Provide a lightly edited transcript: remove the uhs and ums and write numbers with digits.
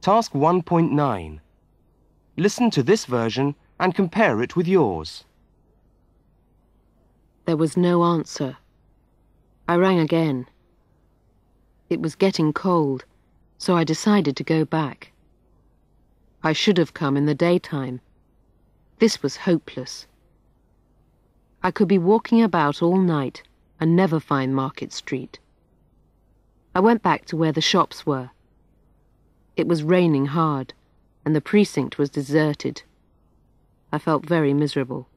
Task 1.9. Listen to this version and compare it with yours. There was no answer. I rang again. It was getting cold, so I decided to go back. I should have come in the daytime. This was hopeless. I could be walking about all night and never find Market Street. I went back to where the shops were. It was raining hard, and the precinct was deserted. I felt very miserable.